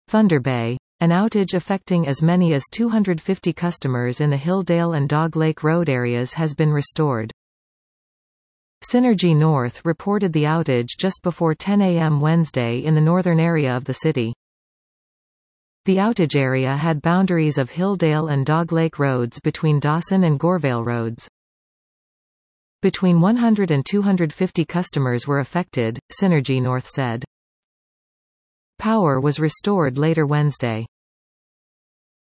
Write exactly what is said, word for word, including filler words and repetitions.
Thunder Bay. An outage affecting as many as two hundred fifty customers in the Hilldale and Dog Lake Road areas has been restored. Synergy North reported the outage just before ten A M Wednesday in the northern area of the city. The outage area had boundaries of Hilldale and Dog Lake Roads between Dawson and Gorevale Roads. Between one hundred and two hundred fifty customers were affected, Synergy North said. Power was restored later Wednesday.